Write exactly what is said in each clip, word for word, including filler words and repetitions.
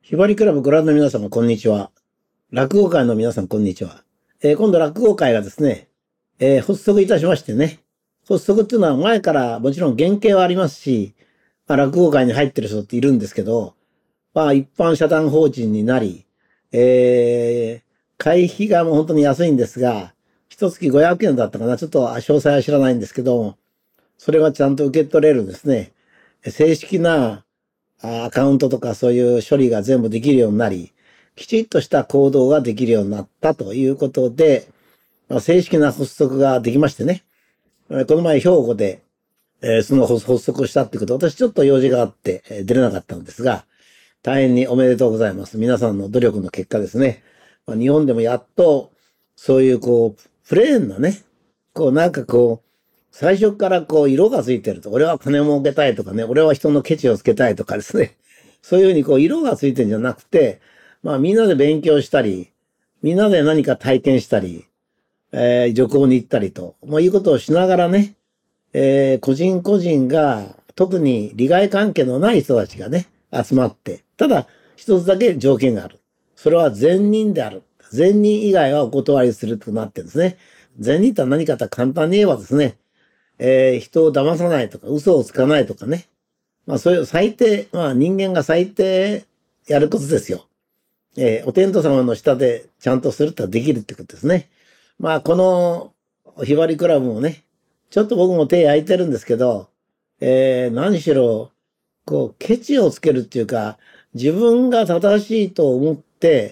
ひばりクラブご覧の皆様、こんにちは。落語会の皆さん、こんにちは。えー今度落語会がですね、えー発足いたしましてね。発足っていうのは前からもちろん原型はありますし、まあ、落語会に入ってる人っているんですけど、まあ一般社団法人になり、えー、会費がもう本当に安いんですが、一月ごひゃくえんだったかな。ちょっと詳細は知らないんですけども、それがちゃんと受け取れるですね、正式なアカウントとかそういう処理が全部できるようになり、きちっとした行動ができるようになったということで、正式な発足ができましてね。この前兵庫で、えーその発足をしたっていうことで、私ちょっと用事があってえー出れなかったんですが、大変におめでとうございます。皆さんの努力の結果ですね。まあ日本でもやっと、そういうこう、プレーンなね、こうなんかこう、最初からこう色がついてると、俺は金儲けたいとかね、俺は人のケチをつけたいとかですね。そういうふうにこう色がついてるんじゃなくて、まあみんなで勉強したり、みんなで何か体験したり、えー旅行に行ったりと、まあいうことをしながらね、えー個人個人が、特に利害関係のない人たちがね、集まって、ただ一つだけ条件がある。それは善人である。善人以外はお断りするとなってるんですね。善人とは何かと簡単に言えばですね、えー人を騙さないとか、嘘をつかないとかね。まあそういう最低、まあ人間が最低やることですよ。えーお天道様の下でちゃんとするとできるってことですね。まあこのひばりクラブもね、ちょっと僕も手焼いてるんですけど、えー何しろ、こう、ケチをつけるっていうか、自分が正しいと思って、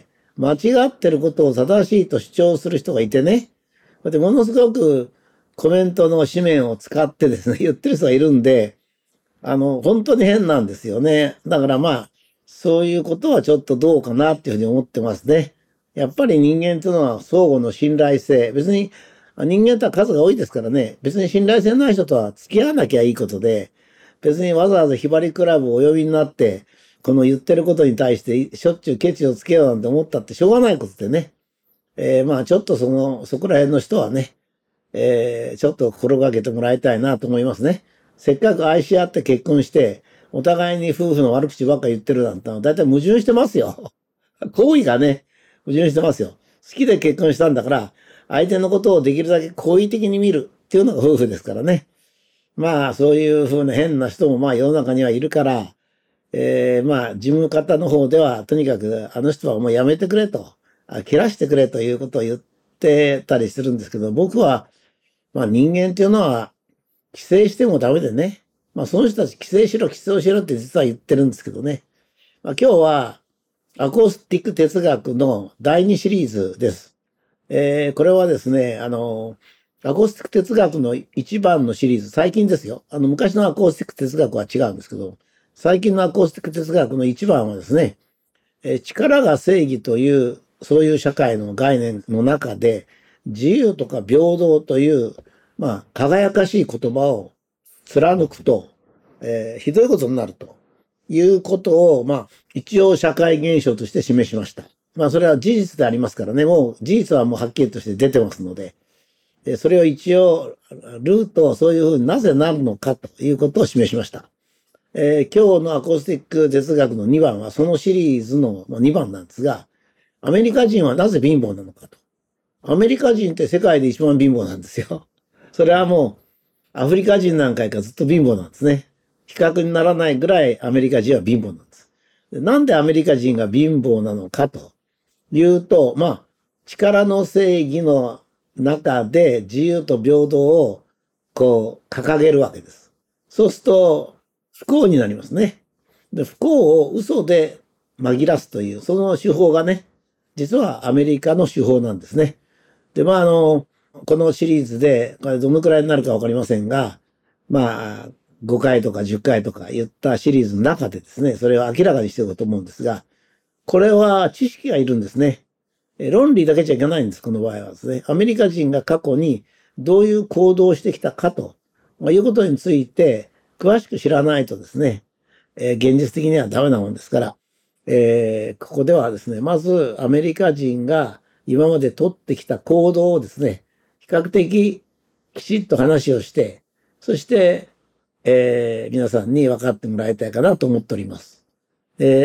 間違ってることを正しいと主張する人がいてね。で、ものすごくコメントの紙面を使ってですね、言ってる人がいるんで、あの、本当に変なんですよね。だからまあ、そういうことはちょっとどうかなっていうふうに思ってますね。やっぱり人間っていうのは相互の信頼性。別に人間って数が多いですからね。別に信頼性ない人とは付き合わなきゃいいことで、別にわざわざひばりクラブをお呼びになって、この言ってることに対してしょっちゅうケチをつけようなんて思ったってしょうがないことでね。えーまあちょっとその、そこら辺の人はね、えーちょっと心がけてもらいたいなと思いますね。せっかく愛し合って結婚して、お互いに夫婦の悪口ばっか言ってるなんてのは、だいたい矛盾してますよ。行為がね、矛盾してますよ。好きで結婚したんだから、相手のことをできるだけ好意的に見るっていうのが夫婦ですからね。まあ、そういうふうな変な人もまあ世の中にはいるから、えーまあ、事務方の方では、とにかく、あの人はもうやめてくれと、あ切らしてくれということを言ってたりするんですけど、僕は、まあ人間っていうのは、規制してもダメでね。まあその人たち規制しろ、規制をしろって実は言ってるんですけどね。まあ今日は、アコースティック哲学のだいにシリーズです。えーこれはですね、あの、アコースティック哲学の一番のシリーズ、最近ですよ。あの、昔のアコースティック哲学は違うんですけど、最近のアコースティック哲学の一番はですね、えー力が正義という、そういう社会の概念の中で、自由とか平等という、まあ、輝かしい言葉を貫くと、えーひどいことになるということを、まあ、一応社会現象として示しました。まあ、それは事実でありますからね、もう事実はもうはっきりとして出てますので、えーそれを一応、ルートをそういうふうになぜなるのかということを示しました。えー今日のアコースティック哲学のにばんはそのシリーズのにばんなんですが、アメリカ人はなぜ貧乏なのかと。アメリカ人って世界で一番貧乏なんですよ。それはもう、アフリカ人なんかよりかずっと貧乏なんですね。比較にならないぐらいアメリカ人は貧乏なんです。でなんでアメリカ人が貧乏なのかというと、まあ、力の正義の中で自由と平等をこう掲げるわけです。そうすると不幸になりますね。で、不幸を嘘で紛らすという、その手法がね、実はアメリカの手法なんですね。で、まあ、あの、このシリーズで、これどのくらいになるかわかりませんが、まあ、ごかいとかじゅっかいとか言ったシリーズの中でですね、それを明らかにしていこうと思うんですが、これは知識がいるんですね。え論理だけじゃいけないんです、この場合はですね。アメリカ人が過去にどういう行動をしてきたかと、まあ、いうことについて詳しく知らないとですね、えー現実的にはダメなもんですから、えーここではですね、まずアメリカ人が今まで取ってきた行動をですね、比較的きちっと話をして、そして、えー皆さんに分かってもらいたいかなと思っております。で、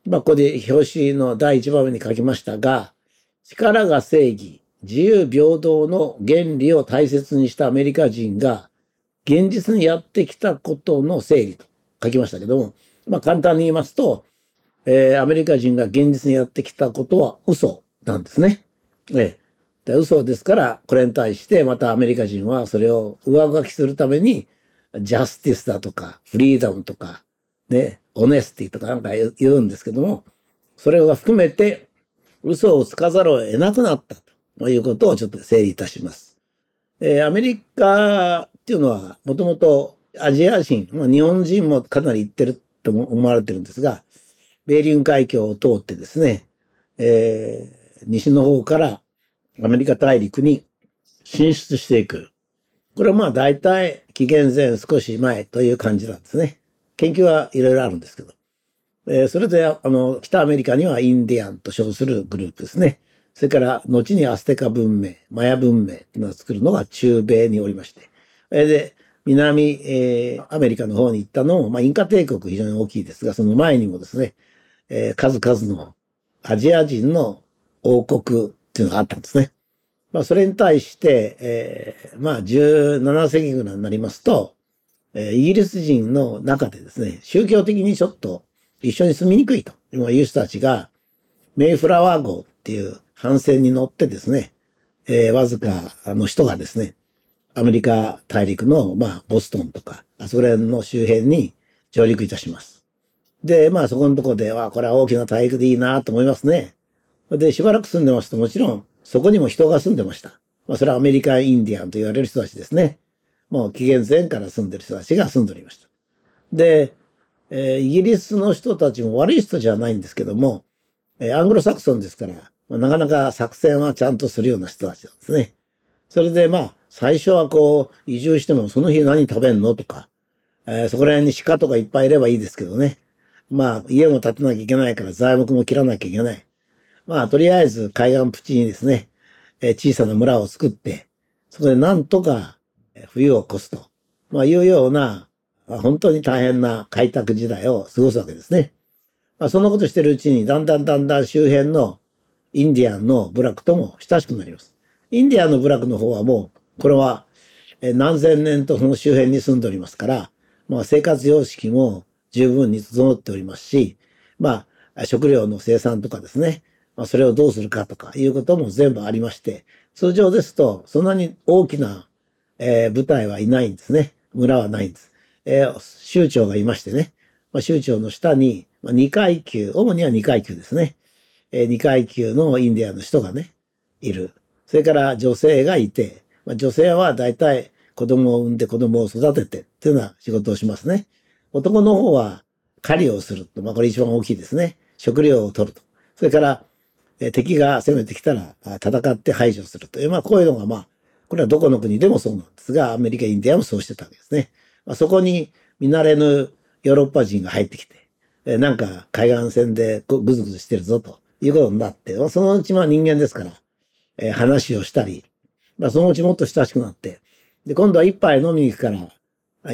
まあ、ここで表紙の第一番目に書きましたが、力が正義、自由平等の原理を大切にしたアメリカ人が、現実にやってきたことの整理と書きましたけども、まあ、簡単に言いますと、えー、アメリカ人が現実にやってきたことは嘘なんですね。えー、で嘘ですから、これに対してまたアメリカ人はそれを上書きするために、ジャスティスだとか、フリーダムとか、ね、オネスティとかなんか言うんですけども、それを含めて嘘をつかざるを得なくなったということをちょっと整理いたします。えー、アメリカっていうのはもともとアジア人、まあ、日本人もかなり行ってると思われてるんですが、ベーリン海峡を通ってですね、えー、西の方からアメリカ大陸に進出していく。これはまあ大体紀元前少し前という感じなんですね。研究はいろいろあるんですけど。えー、それであの北アメリカにはインディアンと称するグループですね。それから後にアステカ文明、マヤ文明というのを作るのが中米におりまして。で、南、えー、アメリカの方に行ったのも、まあ、インカ帝国非常に大きいですが、その前にもですね、えー、数々のアジア人の王国っていうのがあったんですね。まあ、それに対して、えー、まあ、じゅうなな世紀ぐらいになりますと、えー、イギリス人の中でですね、宗教的にちょっと一緒に住みにくいという人たちが、メイフラワー号っていう帆船に乗ってですね、えー、わずかの人がですね、アメリカ大陸の、まあ、ボストンとか、あそこら辺の周辺に上陸いたします。で、まあ、そこのところで、わあ、これは大きな大陸でいいなと思いますね。で、しばらく住んでますと、もちろん、そこにも人が住んでました。まあ、それはアメリカンインディアンと言われる人たちですね。もう紀元前から住んでる人たちが住んでおりました。で、えー、イギリスの人たちも悪い人じゃないんですけども、えー、アングロサクソンですから、まあ、なかなか作戦はちゃんとするような人たちなんですね。それでまあ、最初はこう、移住してもその日何食べんのとか、えー、そこら辺に鹿とかいっぱいいればいいですけどね。まあ、家も建てなきゃいけないから材木も切らなきゃいけない。まあ、とりあえず海岸プチにですね、えー、小さな村を作って、そこでなんとか冬を越すと、まあ、いうような、本当に大変な開拓時代を過ごすわけですね。まあ、そんなことしてるうちに、だんだんだんだん周辺のインディアンの部落とも親しくなります。インディアンの部落の方はもう、これは何千年とその周辺に住んでおりますから、まあ、生活様式も十分に整っておりますし、まあ、食料の生産とかですね、まあ、それをどうするかとかいうことも全部ありまして、通常ですと、そんなに大きな、えー、部隊はいないんですね。村はないんです。えー、州長がいましてね、まあ、州長の下に、まあ、に階級、主にはに階級ですね。えー、に階級のインディアンの人がね、いる。それから女性がいて、まあ、女性は大体子供を産んで子供を育ててっていうような仕事をしますね。男の方は狩りをすると。まあこれ一番大きいですね。食料を取ると。それから、えー、敵が攻めてきたら戦って排除するという。まあこういうのがまあ、これはどこの国でもそうなんですが、アメリカ、インディアンもそうしてたわけですね。まあ、そこに見慣れぬヨーロッパ人が入ってきて、えー、なんか海岸線でぐずぐずしてるぞということになって、まあ、そのうちまあ人間ですから、えー、話をしたり、まあ、そのうちもっと親しくなって、で、今度は一杯飲みに行くから、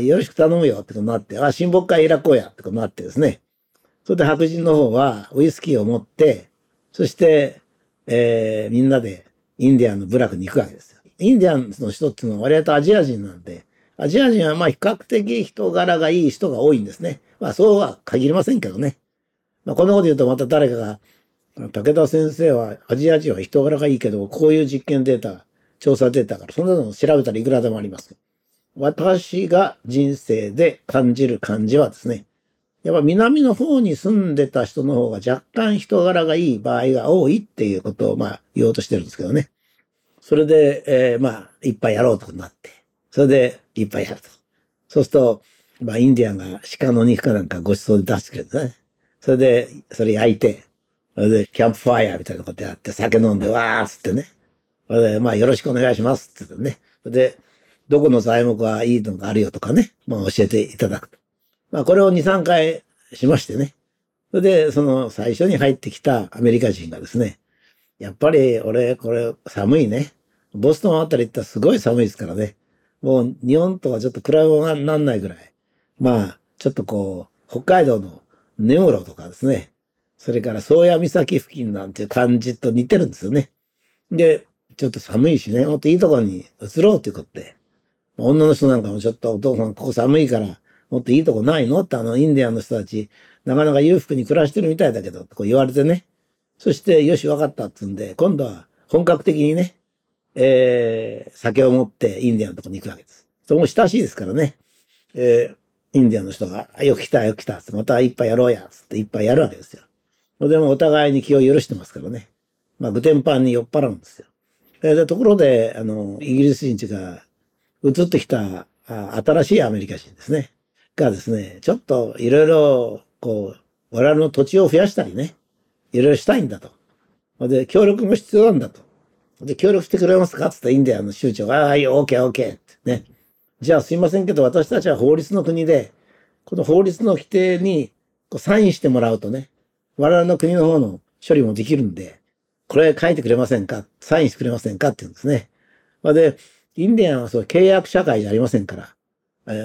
よろしく頼むよってことになって、あ、親睦会開こうやってことになってですね。それで白人の方はウイスキーを持って、そして、えー、みんなでインディアンの部落に行くわけですよ。インディアンの人っていうのは割とアジア人なんで、アジア人はまあ比較的人柄がいい人が多いんですね。まあそうは限りませんけどね。まあこんなこと言うとまた誰かが、武田先生はアジア人は人柄がいいけど、こういう実験データ、調査データから、そんなの調べたらいくらでもあります。私が人生で感じる感じはですね、やっぱ南の方に住んでた人の方が若干人柄がいい場合が多いっていうことをまあ言おうとしてるんですけどね。それで、えー、まあ、いっぱいやろうとなって、それでいっぱいやると。そうすると、まあ、インディアンが鹿の肉かなんかご馳走で出してくれるんですね。それで、それ焼いて、それで、キャンプファイヤーみたいなことやって、酒飲んで、わーっつってね。それで、まあ、よろしくお願いしますって言ってね。それで、どこの材木がいいのがあるよとかね、まあ、教えていただくと。まあ、これをに、さんかいしましてね。それで、その最初に入ってきたアメリカ人がですね、やっぱり俺、これ寒いね。ボストンあたり行ったらすごい寒いですからね。もう日本とはちょっと比べ物になんないぐらい。まあ、ちょっとこう、北海道の根室とかですね。 それから宗谷岬付近なんていう感じと似てるんですよね。で、ちょっと寒いしね、もっといいところに移ろうということで、女の人なんかもちょっとお父さんここ寒いからもっといいとこないのってあのインディアンの人たちなかなか裕福に暮らしてるみたいだけど、こう言われてね。そしてよしわかったっつうんで、今度は本格的にね、えー、酒を持ってインディアンのとこに行くわけです。それも親しいですからね。えー、インディアンの人が、よく来たよく来たっつって、また一杯やろうやっつって一杯やるわけですよ。でもお互いに気を許してますからね。まあ、グテンパンに酔っ払うんですよ。で、ところで、あの、イギリス人が移ってきたあ新しいアメリカ人ですね。がですね、ちょっといろいろ、こう、我々の土地を増やしたりね、いろいろしたいんだと。で、協力も必要なんだと。で、協力してくれますかつってインディアンの州長が、ああ、いいよ、オーケー、オーケーってね。じゃあすいませんけど、私たちは法律の国で、この法律の規定にこうサインしてもらうとね、我々の国の方の処理もできるんで、これ書いてくれませんかサインしてくれませんかって言うんですね。で、インディアンはそう契約社会じゃありませんから、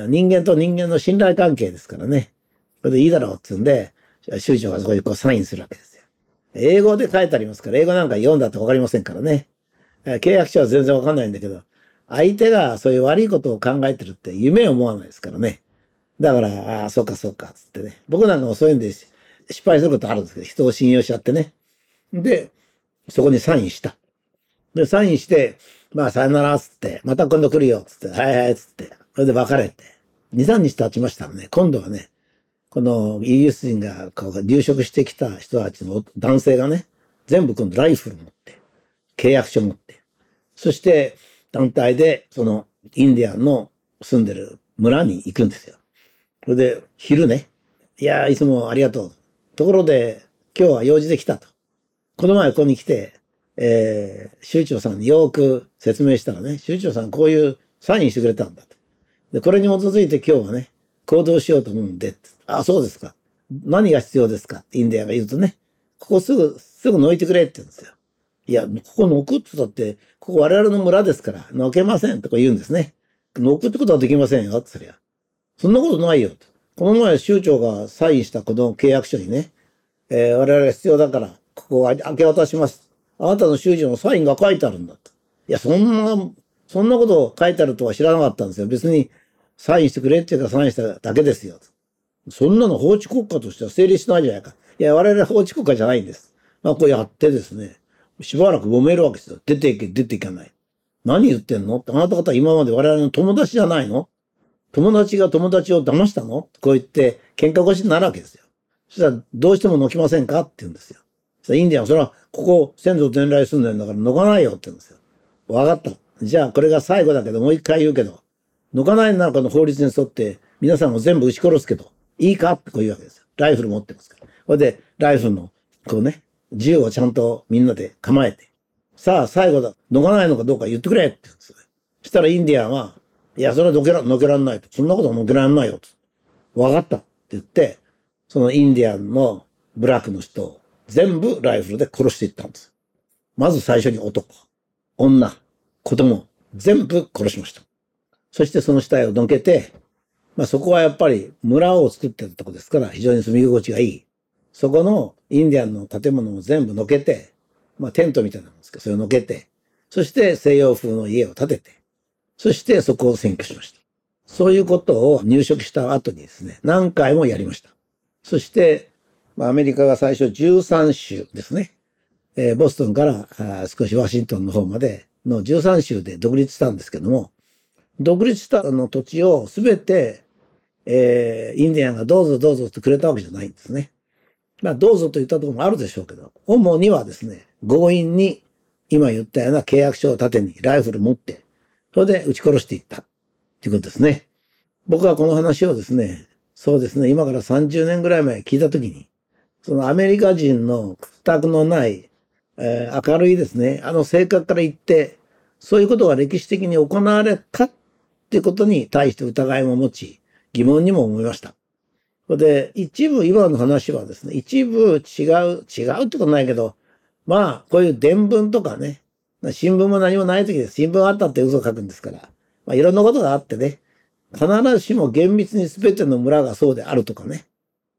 人間と人間の信頼関係ですからね。それでいいだろうって言うんで、州長がそこにこうサインするわけですよ。英語で書いてありますから、英語なんか読んだってわかりませんからね。契約書は全然わかんないんだけど、相手がそういう悪いことを考えてるって夢を思わないですからね。だから、ああ、そうかそうか、つってね。僕なんかもそういうんで失敗することあるんですけど、人を信用しちゃってね。で、そこにサインした。で、サインして、まあ、さよなら、つって、また今度来るよ、つって、はいはい、つって、それで別れて。に、さんにち経ちましたらね、今度はね、このイギリス人がこう入植してきた人たちの男性がね、全部今度ライフル持って、契約書持って、そして団体でそのインディアンの住んでる村に行くんですよ。それで昼ね、いやーいつもありがとう。ところで今日は用事で来たと。この前ここに来て、えー、州長さんによく説明したらね、州長さんこういうサインしてくれたんだと。で、これに基づいて今日はね、行動しようと思うんで、あ、そうですか。何が必要ですかってインディアンが言うとね、ここすぐ、すぐ抜いてくれって言うんですよ。いや、ここ抜くって言ったって、ここ我々の村ですから、抜けませんとか言うんですね。抜くってことはできませんよって言ったら、そんなことないよと。この前州長がサインしたこの契約書にね、えー、我々が必要だから、ここを明け渡します。あなたの州長のサインが書いてあるんだと。いや、そんな、そんなことを書いてあるとは知らなかったんですよ。別にサインしてくれって言うからサインしただけですよ。そんなの法治国家としては成立しないじゃないか。いや、我々は法治国家じゃないんです。まあ、こうやってですね、しばらく揉めるわけですよ。出ていけ、出ていかない。何言ってんのって、あなた方は今まで我々の友達じゃないの友達が友達を騙したのこう言って喧嘩腰になるわけですよ。そしたら、どうしても抜きませんかって言うんですよ。そしたらインディアンは、それは、ここ先祖伝来住んでるんだから抜かないよって言うんですよ。わかった。じゃあ、これが最後だけど、もう一回言うけど、抜かないならこの法律に沿って、皆さんを全部撃ち殺すけど、いいかってこう言うわけですよ。ライフル持ってますから。それで、ライフルの、こうね、銃をちゃんとみんなで構えて、さあ、最後だ、抜かないのかどうか言ってくれって言うんですよ。そしたらインディアンは、いや、それは抜けら、抜けらんないと。そんなことは抜けらんないよと。わかったって言って、そのインディアンのブラックの人を全部ライフルで殺していったんです。まず最初に男、女、子供、全部殺しました。そしてその死体をどけて、まあそこはやっぱり村を作ってたとこですから非常に住み心地がいい。そこのインディアンの建物を全部のけて、まあテントみたいなんですけど、それをのけて、そして西洋風の家を建てて、そしてそこを占拠しました。そういうことを入植した後にですね、何回もやりました。そして、まあ、アメリカが最初じゅうさん州ですね。えー、ボストンから少しワシントンの方までのじゅうさん州で独立したんですけども、独立したあの土地をすべて、えー、インディアンがどうぞどうぞってくれたわけじゃないんですね。まあ、どうぞと言ったところもあるでしょうけど、主にはですね、強引に今言ったような契約書を盾にライフル持って、それで撃ち殺していったということですね。僕はこの話をですね、そうですね、今からさんじゅうねんぐらい前聞いたときに、そのアメリカ人の屈託のない、えー、明るいですね、あの性格から言って、そういうことが歴史的に行われたっていうことに対して疑いも持ち、疑問にも思いました。で、一部、今の話はですね、一部違う、違うってことないけど、まあ、こういう伝聞とかね、新聞も何もない時です。新聞あったって嘘を書くんですから、まあ、いろんなことがあってね、必ずしも厳密に全ての村がそうであるとかね、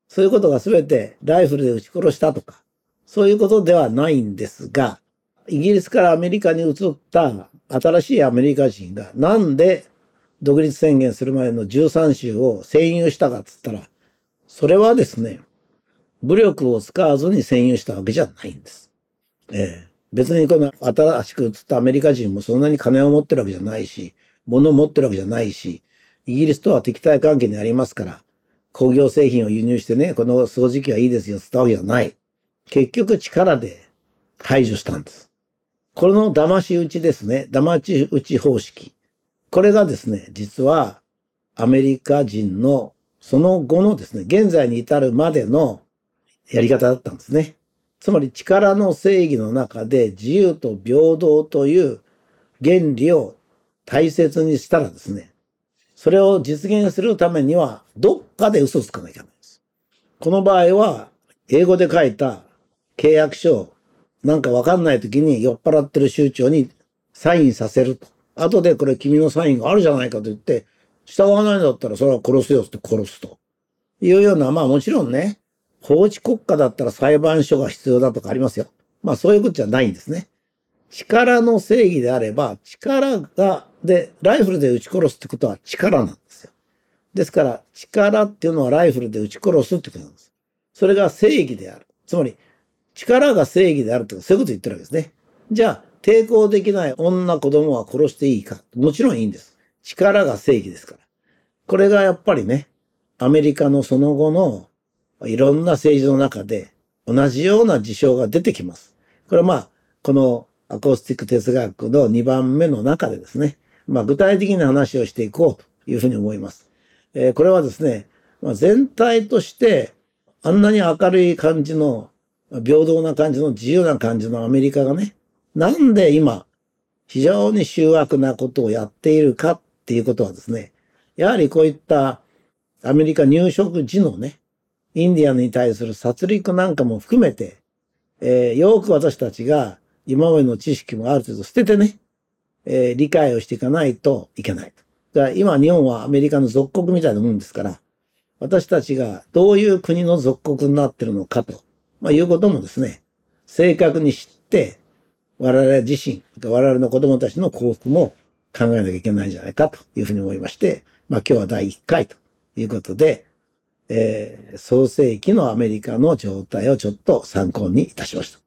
そういうことが全てライフルで撃ち殺したとか、そういうことではないんですが、イギリスからアメリカに移った新しいアメリカ人がなんで独立宣言する前のじゅうさん州を占有したかっつったら、それはですね、武力を使わずに占有したわけじゃないんです。ええ、別にこの新しく移ったアメリカ人もそんなに金を持ってるわけじゃないし、物を持ってるわけじゃないし、イギリスとは敵対関係にありますから、工業製品を輸入してね、この掃除機はいいですよ、つったわけじゃない。結局力で排除したんです。この騙し討ちですね、騙し討ち方式。これがですね、実はアメリカ人のその後のですね、現在に至るまでのやり方だったんですね。つまり力の正義の中で自由と平等という原理を大切にしたらですね、それを実現するためにはどっかで嘘をつかなきゃいけないんです。この場合は英語で書いた契約書をなんかわかんない時に酔っ払ってる州長にサインさせると。後でこれ君のサインがあるじゃないかと言って、従わないんだったらそれは殺すよって殺すというような、まあもちろんね、法治国家だったら裁判所が必要だとかありますよ。まあそういうことじゃないんですね。力の正義であれば、力が、で、ライフルで撃ち殺すってことは力なんですよ。ですから、力っていうのはライフルで撃ち殺すってことなんです。それが正義である。つまり、力が正義であるってそういうことを言ってるわけですね。じゃあ、抵抗できない女子供は殺していいか。もちろんいいんです。力が正義ですから。これがやっぱりね、アメリカのその後のいろんな政治の中で同じような事象が出てきます。これはまあ、このアコースティック哲学のにばんめの中でですね、まあ具体的な話をしていこうというふうに思います。えー、これはですね、まあ、全体としてあんなに明るい感じの、平等な感じの自由な感じのアメリカがね、なんで今非常に醜悪なことをやっているかっていうことはですね、やはりこういったアメリカ入植時のね、インディアンに対する殺戮なんかも含めて、えー、よく私たちが今までの知識もある程度捨ててね、えー、理解をしていかないといけない。だから今日本はアメリカの属国みたいなもんですから、私たちがどういう国の属国になっているのかと、まあ、いうこともですね、正確に知って、我々自身、我々の子供たちの幸福も考えなきゃいけないんじゃないかというふうに思いまして、まあ今日はだいいっかいということで、えー、創世紀のアメリカの状態をちょっと参考にいたしました。